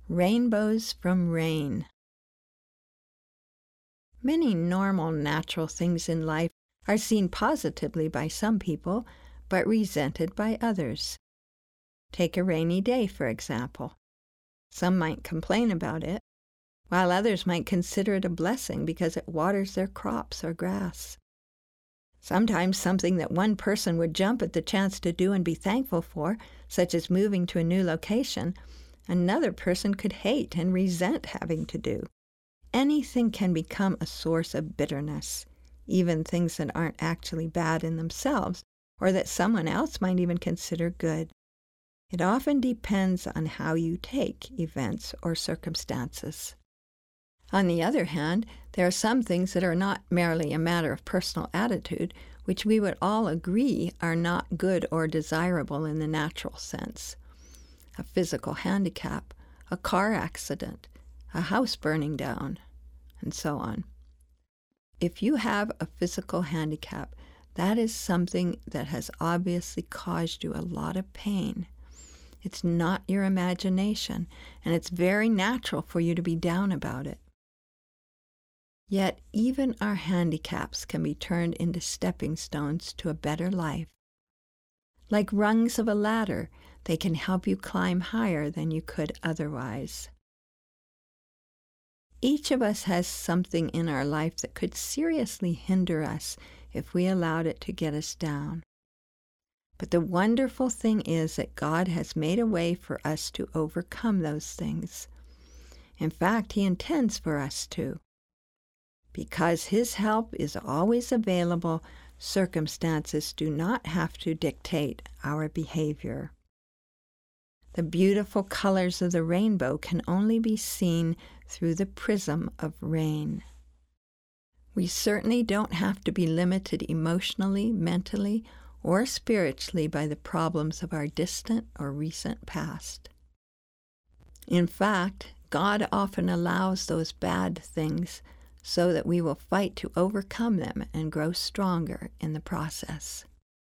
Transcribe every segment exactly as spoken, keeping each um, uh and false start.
Rainbows from rain. Many normal, natural things in life are seen positively by some people, but resented by others. Take a rainy day, for example. Some might complain about it, while others might consider it a blessing because it waters their crops or grass. Sometimes something that one person would jump at the chance to do and be thankful for, such as moving to a new location, another person could hate and resent having to do. Anything can become a source of bitterness, even things that aren't actually bad in themselves, or that someone else might even consider good. It often depends on how you take events or circumstances. On the other hand, there are some things that are not merely a matter of personal attitude, which we would all agree are not good or desirable in the natural sense. A physical handicap, a car accident, a house burning down, and so on. If you have a physical handicap, that is something that has obviously caused you a lot of pain. It's not your imagination, and it's very natural for you to be down about it. Yet even our handicaps can be turned into stepping stones to a better life. Like rungs of a ladder, they can help you climb higher than you could otherwise. Each of us has something in our life that could seriously hinder us if we allowed it to get us down. But the wonderful thing is that God has made a way for us to overcome those things. In fact, He intends for us to. Because His help is always available, circumstances do not have to dictate our behavior. The beautiful colors of the rainbow can only be seen through the prism of rain. We certainly don't have to be limited emotionally, mentally, or spiritually by the problems of our distant or recent past. In fact, God often allows those bad things so that we will fight to overcome them and grow stronger in the process.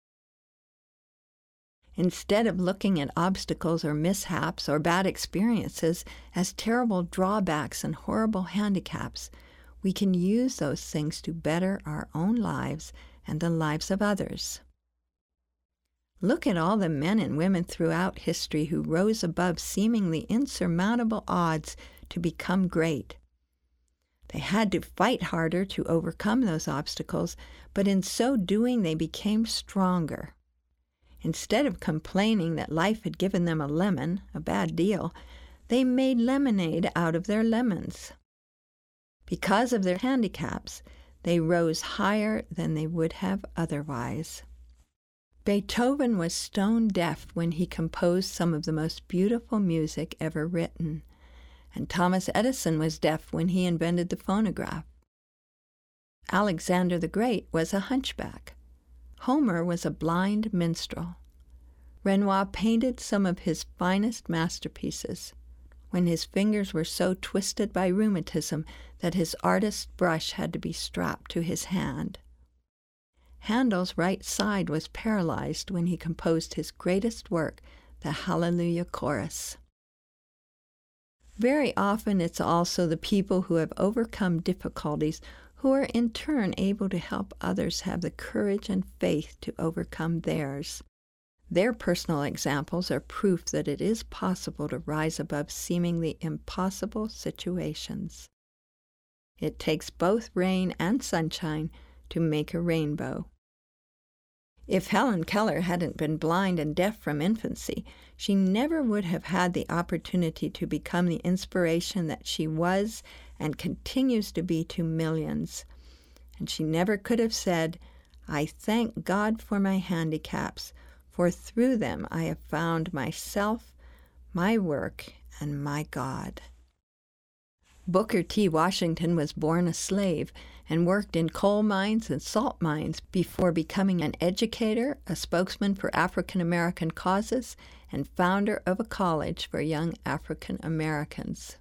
Instead of looking at obstacles or mishaps or bad experiences as terrible drawbacks and horrible handicaps, we can use those things to better our own lives and the lives of others. Look at all the men and women throughout history who rose above seemingly insurmountable odds to become great. They had to fight harder to overcome those obstacles, but in so doing they became stronger. Instead of complaining that life had given them a lemon, a bad deal, they made lemonade out of their lemons. Because of their handicaps, they rose higher than they would have otherwise. Beethoven was stone deaf when he composed some of the most beautiful music ever written, and Thomas Edison was deaf when he invented the phonograph. Alexander the Great was a hunchback. Homer was a blind minstrel. Renoir painted some of his finest masterpieces when his fingers were so twisted by rheumatism that his artist's brush had to be strapped to his hand. Handel's right side was paralyzed when he composed his greatest work, the Hallelujah Chorus. Very often it's also the people who have overcome difficulties who are in turn able to help others have the courage and faith to overcome theirs. Their personal examples are proof that it is possible to rise above seemingly impossible situations. It takes both rain and sunshine to make a rainbow. If Helen Keller hadn't been blind and deaf from infancy, she never would have had the opportunity to become the inspiration that she was and continues to be to millions. And she never could have said, "I thank God for my handicaps, for through them I have found myself, my work, and my God." Booker T. Washington was born a slave and worked in coal mines and salt mines before becoming an educator, a spokesman for African American causes, and founder of a college for young African Americans.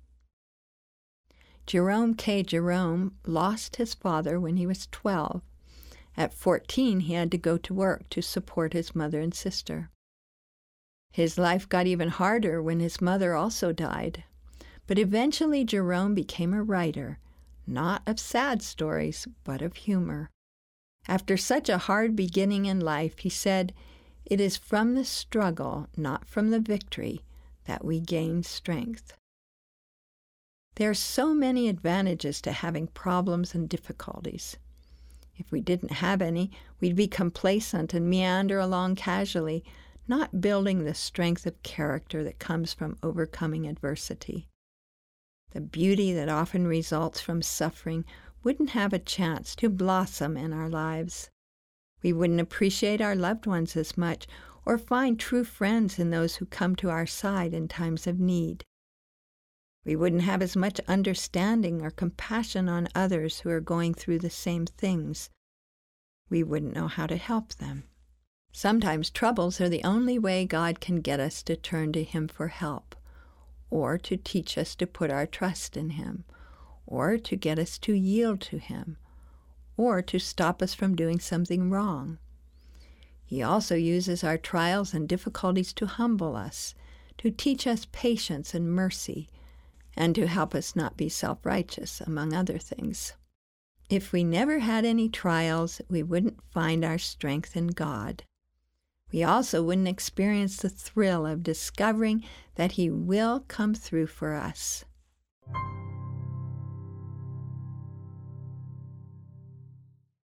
Jerome K. Jerome lost his father when he was twelve. At fourteen, he had to go to work to support his mother and sister. His life got even harder when his mother also died. But eventually Jerome became a writer, not of sad stories, but of humor. After such a hard beginning in life, he said, "It is from the struggle, not from the victory, that we gain strength." There are so many advantages to having problems and difficulties. If we didn't have any, we'd be complacent and meander along casually, not building the strength of character that comes from overcoming adversity. The beauty that often results from suffering wouldn't have a chance to blossom in our lives. We wouldn't appreciate our loved ones as much or find true friends in those who come to our side in times of need. We wouldn't have as much understanding or compassion on others who are going through the same things. We wouldn't know how to help them. Sometimes troubles are the only way God can get us to turn to Him for help, or to teach us to put our trust in Him, or to get us to yield to Him, or to stop us from doing something wrong. He also uses our trials and difficulties to humble us, to teach us patience and mercy, and to help us not be self-righteous, among other things. If we never had any trials, we wouldn't find our strength in God. We also wouldn't experience the thrill of discovering that He will come through for us.